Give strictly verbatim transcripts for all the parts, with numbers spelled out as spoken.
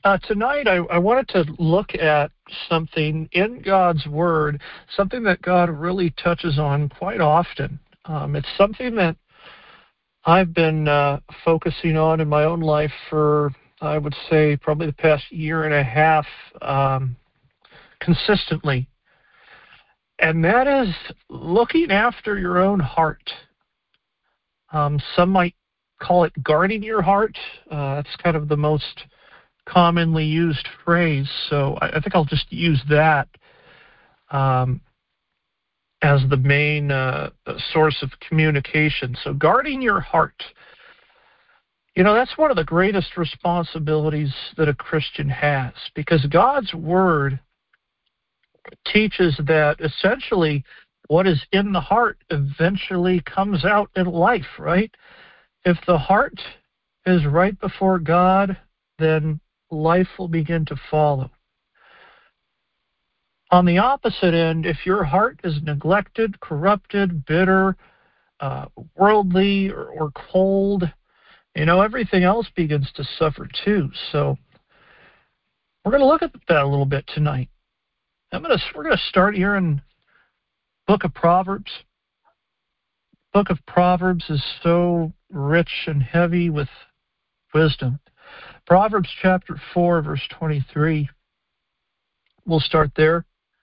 Uh, tonight, I, I wanted to look at something in God's Word, something that God really touches on quite often. Um, it's something that I've been uh, focusing on in my own life for, I would say, probably the past year and a half um, consistently. And that is looking after your own heart. Um, some might call it guarding your heart. Uh, that's kind of the most commonly used phrase, so I, I think I'll just use that um, as the main uh, source of communication. So guarding your heart, you know, that's one of the greatest responsibilities that a Christian has, because God's Word teaches that essentially what is in the heart eventually comes out in life, right? If the heart is right before God, then life will begin to follow. On the opposite end, if your heart is neglected, corrupted, bitter, uh, worldly, or, or cold, you know, everything else begins to suffer too. So we're going to look at that a little bit tonight. I'm going to, we're going to start here in Book of Proverbs. Book of Proverbs is so rich and heavy with wisdom. Proverbs chapter four, verse twenty-three. We'll start there.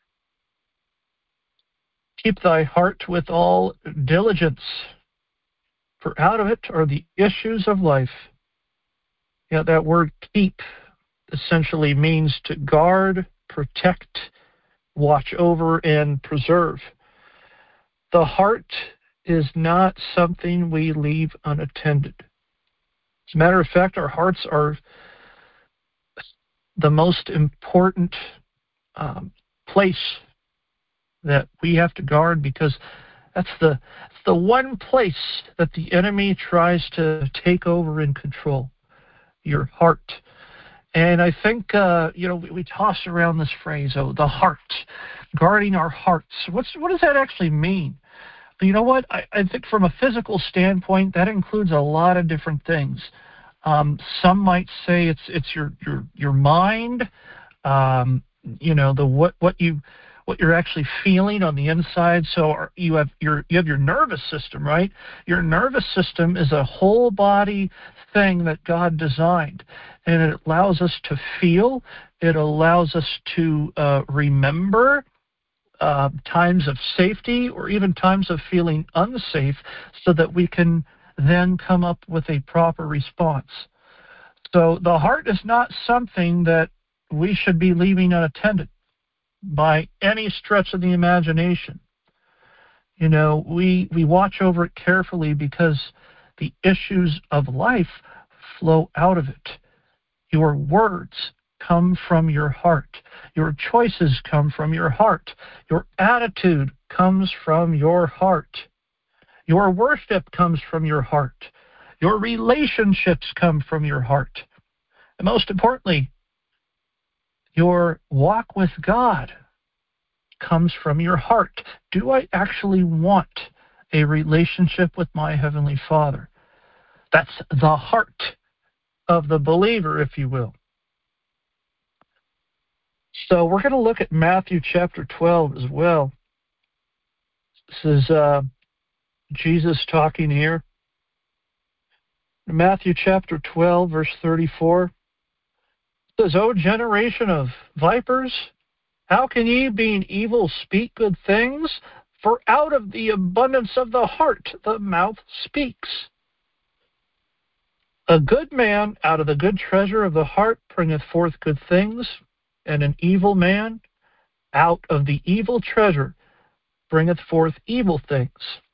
Keep thy heart with all diligence, for out of it are the issues of life. Yeah, that word keep essentially means to guard, protect, watch over, and preserve. The heart is not something we leave unattended. As a matter of fact, our hearts are the most important um, place that we have to guard, because that's the, that's the one place that the enemy tries to take over and control, your heart. And I think, uh, you know, we, we toss around this phrase, oh, the heart, guarding our hearts. What's, what does that actually mean? You know what? I, I think from a physical standpoint, that includes a lot of different things. Um, some might say it's it's your your your mind, um, you know, the what what you what you're actually feeling on the inside. So you have your you have your nervous system, right? Your nervous system is a whole body thing that God designed, and it allows us to feel. It allows us to uh, remember uh, times of safety or even times of feeling unsafe, so that we can then come up with a proper response. So the heart is not something that we should be leaving unattended by any stretch of the imagination. You know, we, we watch over it carefully, because the issues of life flow out of it. Your words come from your heart. Your choices come from your heart. Your attitude comes from your heart. Your worship comes from your heart. Your relationships come from your heart. And most importantly, your walk with God comes from your heart. Do I actually want a relationship with my Heavenly Father? That's the heart of the believer, if you will. So we're going to look at Matthew chapter twelve as well. This is uh, Jesus talking here. Matthew chapter twelve, verse thirty-four. It says, O generation of vipers, how can ye, being evil, speak good things? For out of the abundance of the heart the mouth speaks. A good man out of the good treasure of the heart bringeth forth good things, and an evil man out of the evil treasure bringeth forth evil things.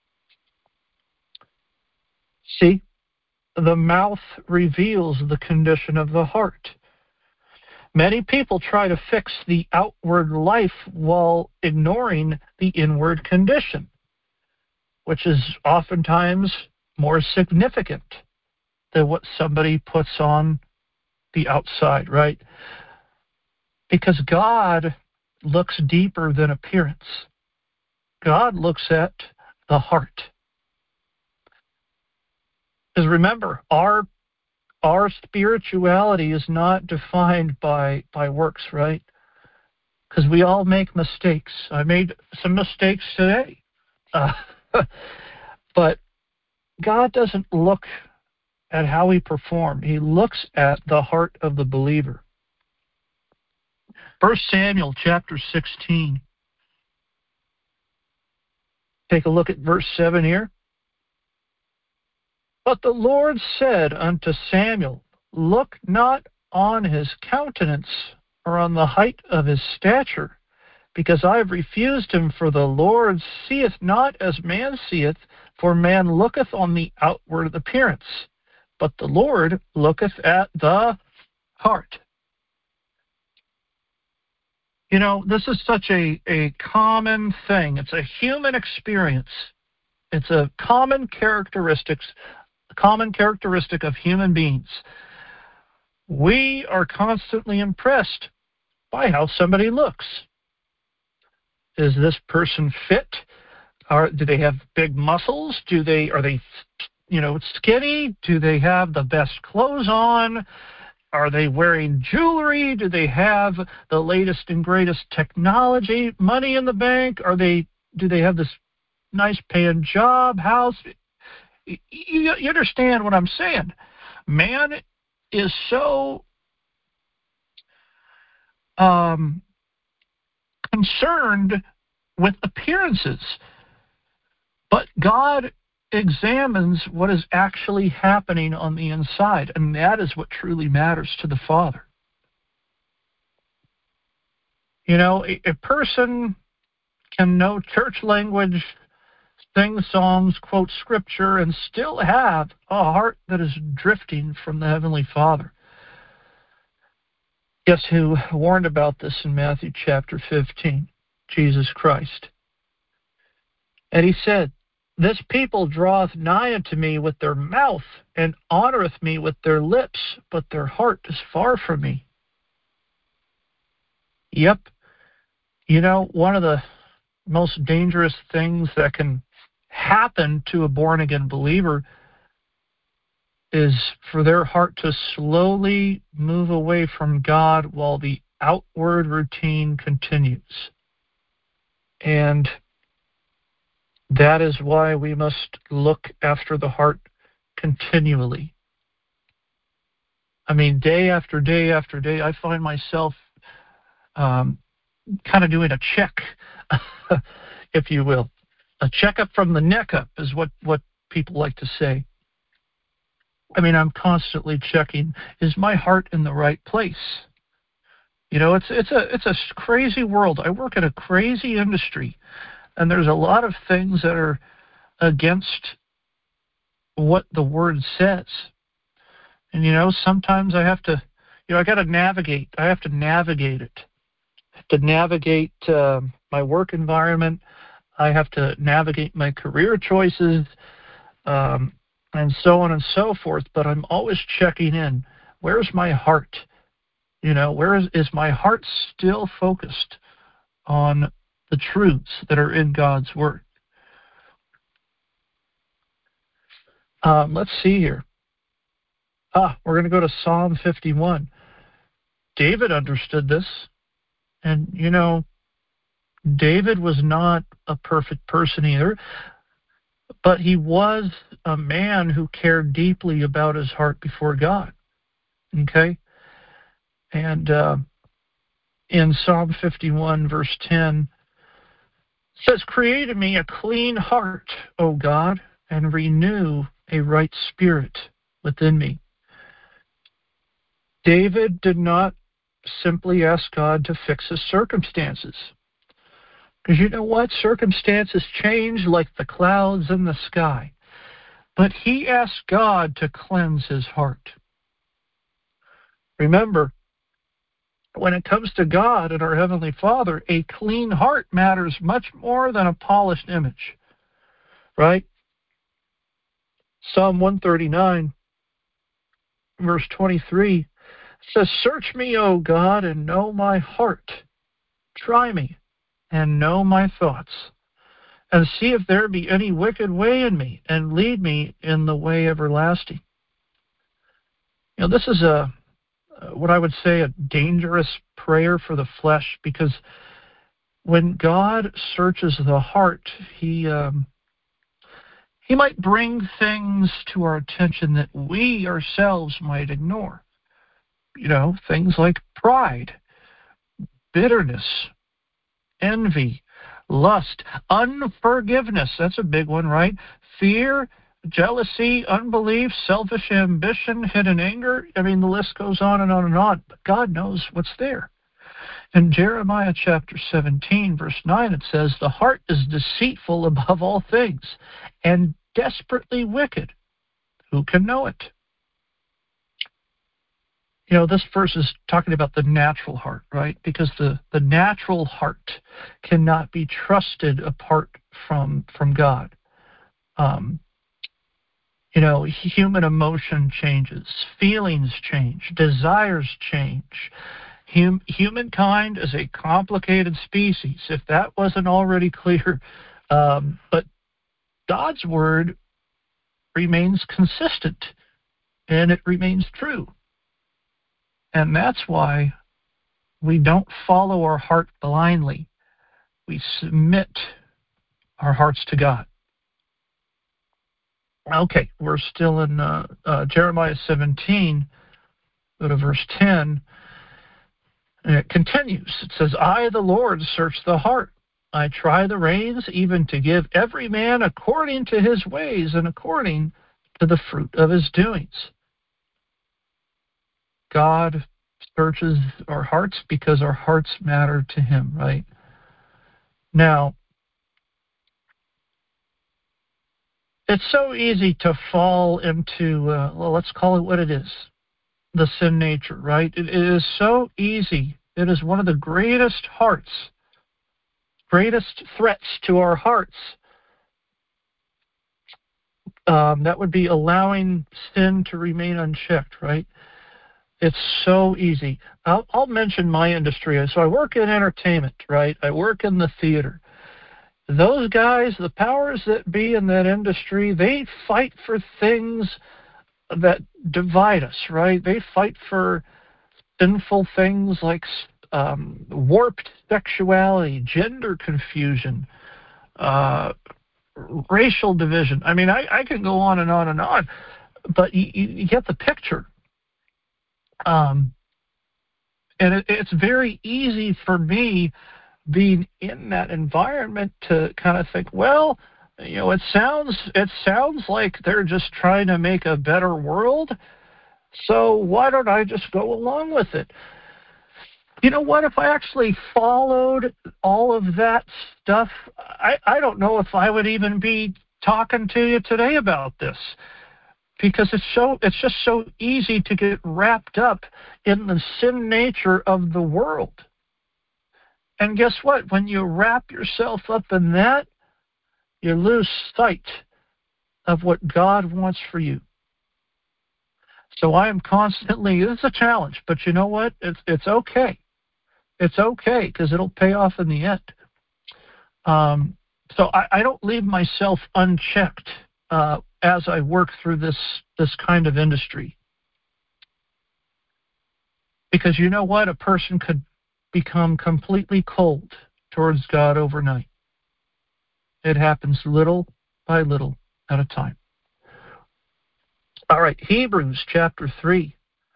See, the mouth reveals the condition of the heart. Many people try to fix the outward life while ignoring the inward condition, which is oftentimes more significant than what somebody puts on the outside, right? Because God looks deeper than appearance. God looks at the heart. Because remember, our our spirituality is not defined by, by works, right? Because we all make mistakes. I made some mistakes today. Uh, but God doesn't look at how we perform. He looks at the heart of the believer. First Samuel chapter sixteen. Take a look at verse seven here. But the Lord said unto Samuel, look not on his countenance, or on the height of his stature, because I have refused him. For the Lord seeth not as man seeth, for man looketh on the outward appearance, but the Lord looketh at the heart. You know, this is such a, a common thing. It's a human experience. It's a common characteristics, common characteristic of human beings. We are constantly impressed by how somebody looks. Is this person fit? Are, do they have big muscles? Do they are they, you know, skinny? Do they have the best clothes on? Are they wearing jewelry? Do they have the latest and greatest technology? Money in the bank? Are they? Do they have this nice paying job, house? You, you understand what I'm saying? Man is so um, concerned with appearances, but God examines what is actually happening on the inside, and that is what truly matters to the Father. You know, a, a person can know church language, sing songs, quote scripture, and still have a heart that is drifting from the Heavenly Father. Guess who warned about this in Matthew chapter fifteen? Jesus Christ. And he said, this people draweth nigh unto me with their mouth, and honoreth me with their lips, but their heart is far from me. Yep. You know, one of the most dangerous things that can happen to a born-again believer is for their heart to slowly move away from God while the outward routine continues. And that is why we must look after the heart continually. I mean, day after day after day, I find myself um, kind of doing a check, if you will. A checkup from the neck up is what, what people like to say. I mean, I'm constantly checking, is my heart in the right place? You know, it's it's a it's a crazy world. I work in a crazy industry, and there's a lot of things that are against what the Word says. And, you know, sometimes I have to, you know, I got to navigate. I have to navigate it. I have to navigate uh, my work environment. I have to navigate my career choices, um, and so on and so forth. But I'm always checking in. Where's my heart? You know, where is, is my heart still focused on the truths that are in God's Word? Um, let's see here. Ah, we're going to go to Psalm fifty-one. David understood this. And, you know, David was not a perfect person either, but he was a man who cared deeply about his heart before God. Okay? And uh, in Psalm fifty-one, verse ten, it says, create in me a clean heart, O God, and renew a right spirit within me. David did not simply ask God to fix his circumstances. Because you know what? Circumstances change like the clouds in the sky. But he asked God to cleanse his heart. Remember, when it comes to God and our Heavenly Father, a clean heart matters much more than a polished image. Right? Psalm one thirty-nine, verse twenty-three, says, search me, O God, and know my heart. Try me and know my thoughts, and see if there be any wicked way in me, and lead me in the way everlasting. You know, this is a what I would say a dangerous prayer for the flesh, because when God searches the heart, He um, He might bring things to our attention that we ourselves might ignore. You know, things like pride, bitterness, envy, lust, unforgiveness. That's a big one, right? Fear, jealousy, unbelief, selfish ambition, hidden anger. I mean, the list goes on and on and on. But God knows what's there. In Jeremiah chapter seventeen, verse nine, it says, "The heart is deceitful above all things and desperately wicked. Who can know it?" You know, this verse is talking about the natural heart, right? Because the, the natural heart cannot be trusted apart from from God. Um, you know, human emotion changes, feelings change, desires change. Hum, humankind is a complicated species, if that wasn't already clear. Um, but God's word remains consistent, and it remains true. And that's why we don't follow our heart blindly. We submit our hearts to God. Okay, we're still in uh, uh, Jeremiah seventeen. Go to verse ten. And it continues. It says, "I, the Lord, search the heart. I try the reins, even to give every man according to his ways and according to the fruit of his doings." God searches our hearts because our hearts matter to Him, right? Now, it's so easy to fall into, uh, well, let's call it what it is, the sin nature, right? It, it is so easy. It is one of the greatest hearts, greatest threats to our hearts. Um, that would be allowing sin to remain unchecked, right? It's so easy. I'll, I'll mention my industry. So I work in entertainment, right? I work in the theater. Those guys, the powers that be in that industry, they fight for things that divide us, right? They fight for sinful things like um, warped sexuality, gender confusion, uh, racial division. I mean, I, I can go on and on and on, but you, you get the picture. Um, and it, it's very easy for me, being in that environment, to kind of think, well, you know, it sounds it sounds like they're just trying to make a better world, so why don't I just go along with it? You know what? If I actually followed all of that stuff, I, I don't know if I would even be talking to you today about this, because it's so it's just so easy to get wrapped up in the sin nature of the world. And guess what? When you wrap yourself up in that, you lose sight of what God wants for you. So I am constantly, it's a challenge, but you know what? It's it's okay. It's okay, because it'll pay off in the end. Um, so I, I don't leave myself unchecked uh, as I work through this this kind of industry. Because you know what? A person could become completely cold towards God overnight. It happens little by little at a time. All right, Hebrews chapter three.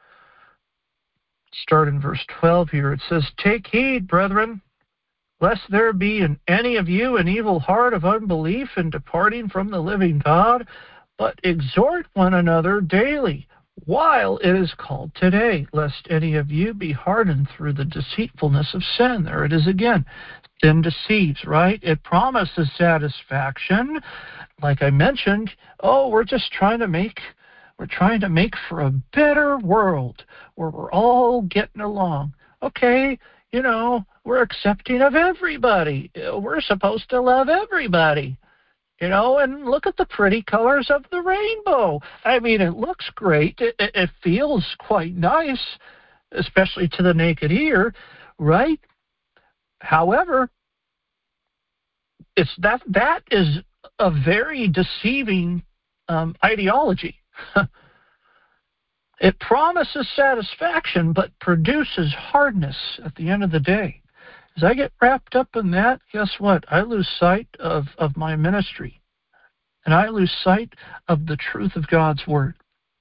Start in verse twelve here. It says, "Take heed, brethren, lest there be in any of you an evil heart of unbelief in departing from the living God, but exhort one another daily, while it is called today, lest any of you be hardened through the deceitfulness of sin." There it is again. Sin deceives, right? It promises satisfaction. Like I mentioned, oh, we're just trying to make we're trying to make for a better world where we're all getting along. Okay, you know, we're accepting of everybody. We're supposed to love everybody. You know, and look at the pretty colors of the rainbow. I mean, it looks great. It, it, it feels quite nice, especially to the naked ear, right? However, it's that that is a very deceiving um, ideology. It promises satisfaction, but produces hardness at the end of the day. As I get wrapped up in that, guess what? I lose sight of, of my ministry, and I lose sight of the truth of God's Word.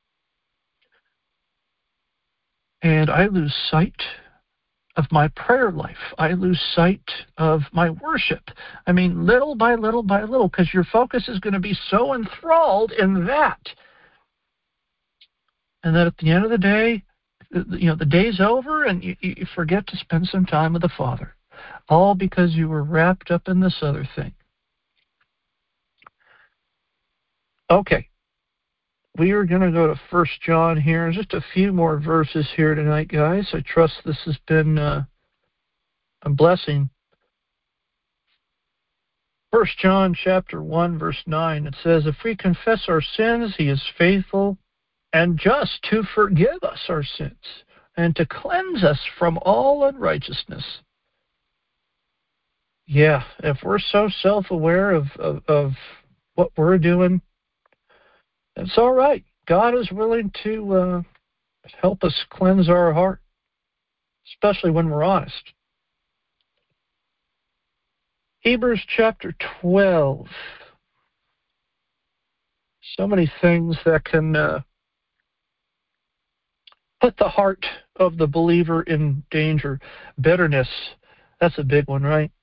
And I lose sight of my prayer life. I lose sight of my worship. I mean, little by little by little, because your focus is going to be so enthralled in that. And then at the end of the day, you know, the day's over and you, you forget to spend some time with the Father. All because you were wrapped up in this other thing. Okay. We are going to go to First John here. Just a few more verses here tonight, guys. I trust this has been uh, a blessing. First John chapter one, verse nine, it says, if we confess our sins, he is faithful and just to forgive us our sins and to cleanse us from all unrighteousness. Yeah, if we're so self-aware of, of, of what we're doing, it's all right. God is willing to uh, help us cleanse our heart, especially when we're honest. Hebrews chapter twelve. So many things that can uh, put the heart of the believer in danger. Bitterness, that's a big one, right?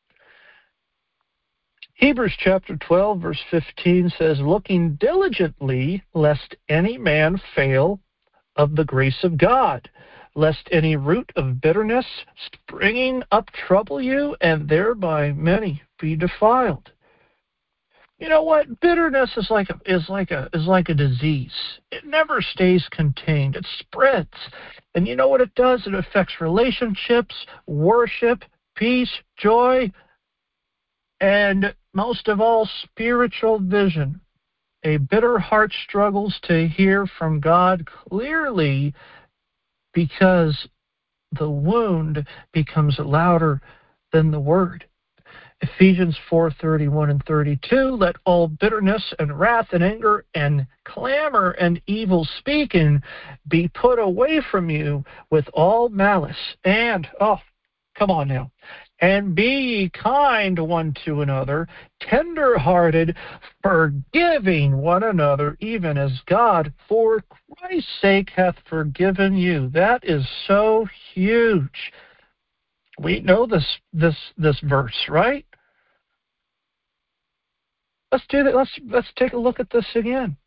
Hebrews chapter twelve, verse fifteen says, looking diligently, lest any man fail of the grace of God, lest any root of bitterness springing up trouble you, and thereby many be defiled. You know what? Bitterness is like a, is like a is like a disease. It never stays contained. It spreads. And you know what it does? It affects relationships, worship, peace, joy, and most of all, spiritual vision. A bitter heart struggles to hear from God clearly because the wound becomes louder than the word. Ephesians four thirty-one and thirty-two, let all bitterness and wrath and anger and clamor and evil speaking be put away from you with all malice. And, oh, come on now. And be ye kind one to another, tender-hearted, forgiving one another, even as God, for Christ's sake, hath forgiven you. That is so huge. We know this this this verse, right? Let's do that. Let's let's take a look at this again.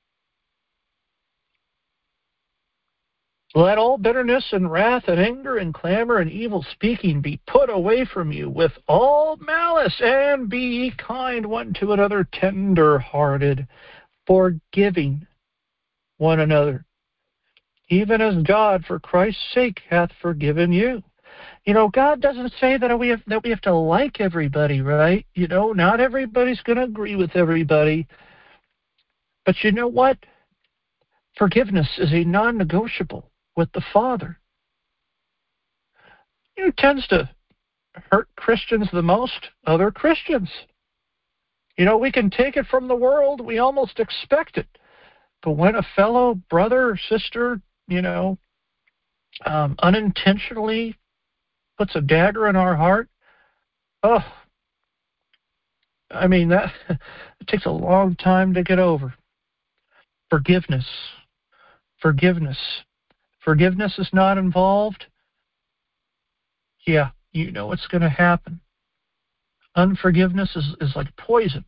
Let all bitterness and wrath and anger and clamor and evil speaking be put away from you with all malice, and be ye kind one to another, tender-hearted, forgiving one another, even as God, for Christ's sake, hath forgiven you. You know, God doesn't say that we have that we have to like everybody, right? You know, not everybody's going to agree with everybody. But you know what? Forgiveness is a non-negotiable with the Father. You know, who tends to hurt Christians the most? Other Christians. You know, we can take it from the world. We almost expect it. But when a fellow brother or sister, you know, um, unintentionally puts a dagger in our heart, oh, I mean, that it takes a long time to get over. Forgiveness. Forgiveness. Forgiveness is not involved. Yeah, you know what's going to happen. Unforgiveness is, is like poison.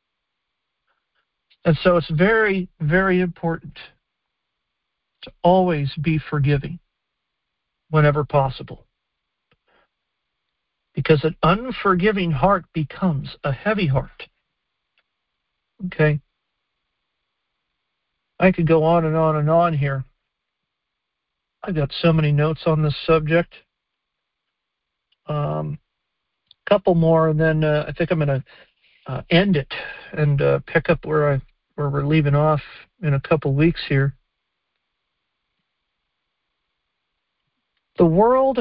And so it's very, very important to always be forgiving whenever possible. Because an unforgiving heart becomes a heavy heart. Okay? I could go on and on and on here. I've got so many notes on this subject. Um, a couple more, and then uh, I think I'm going to uh, end it and uh, pick up where I where we're leaving off in a couple weeks here. The world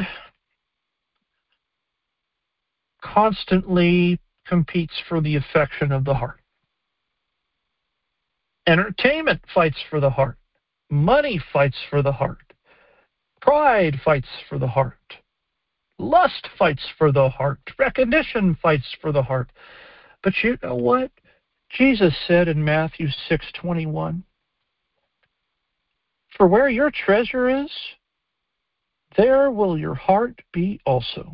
constantly competes for the affection of the heart. Entertainment fights for the heart. Money fights for the heart. Pride fights for the heart. Lust fights for the heart. Recognition fights for the heart. But you know what? Jesus said in Matthew six twenty-one, "For where your treasure is, there will your heart be also."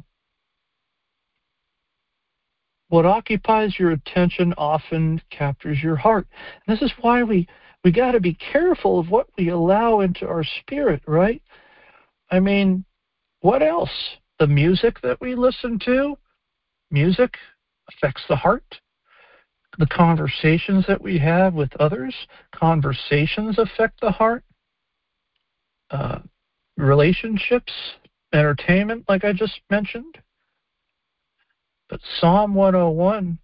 What occupies your attention often captures your heart. And this is why we, we got to be careful of what we allow into our spirit, right? I mean, what else? The music that we listen to, music affects the heart. The conversations that we have with others, conversations affect the heart. Uh, relationships, entertainment, like I just mentioned. But Psalm one oh one,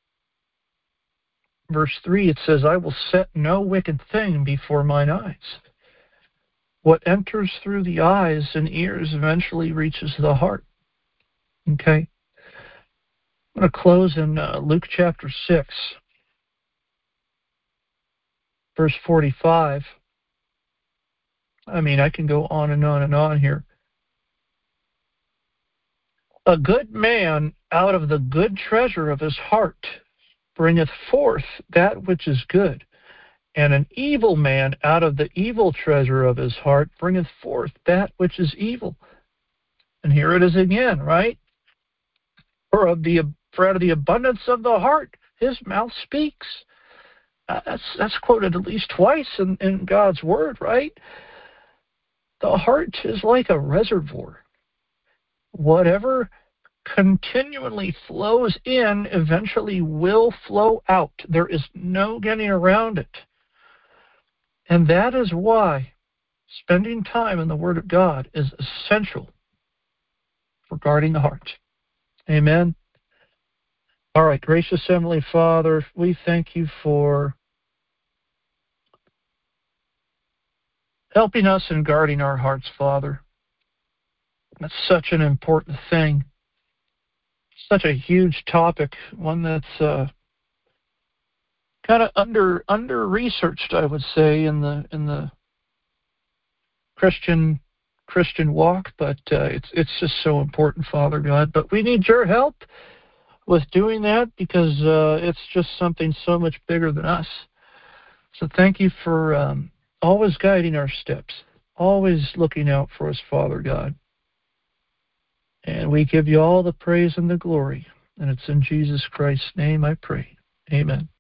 verse three, it says, "I will set no wicked thing before mine eyes." What enters through the eyes and ears eventually reaches the heart. Okay? I'm going to close in uh, Luke chapter six, verse forty-five. I mean, I can go on and on and on here. "A good man out of the good treasure of his heart bringeth forth that which is good, and an evil man out of the evil treasure of his heart bringeth forth that which is evil." And here it is again, right? For of the for out of the abundance of the heart, his mouth speaks. Uh, that's that's quoted at least twice in, in God's word, right? The heart is like a reservoir. Whatever continually flows in eventually will flow out. There is no getting around it. And that is why spending time in the Word of God is essential for guarding the heart. Amen. All right, gracious Heavenly Father, we thank you for helping us in guarding our hearts, Father. That's such an important thing. Such a huge topic, one that's uh, kind of under under researched, I would say, in the in the Christian Christian walk. But uh, it's it's just so important, Father God. But we need your help with doing that because uh, it's just something so much bigger than us. So thank you for um, always guiding our steps, always looking out for us, Father God. And we give you all the praise and the glory. And it's in Jesus Christ's name I pray. Amen.